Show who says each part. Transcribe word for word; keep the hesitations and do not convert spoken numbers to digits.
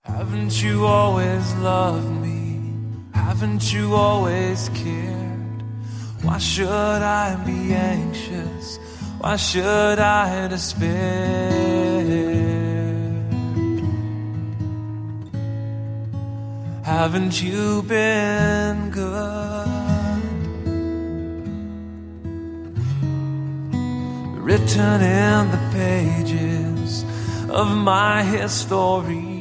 Speaker 1: Haven't you always loved me? Haven't you always cared? Why should I be anxious? Why should I despair? Haven't you been good? Written in the pages of my history,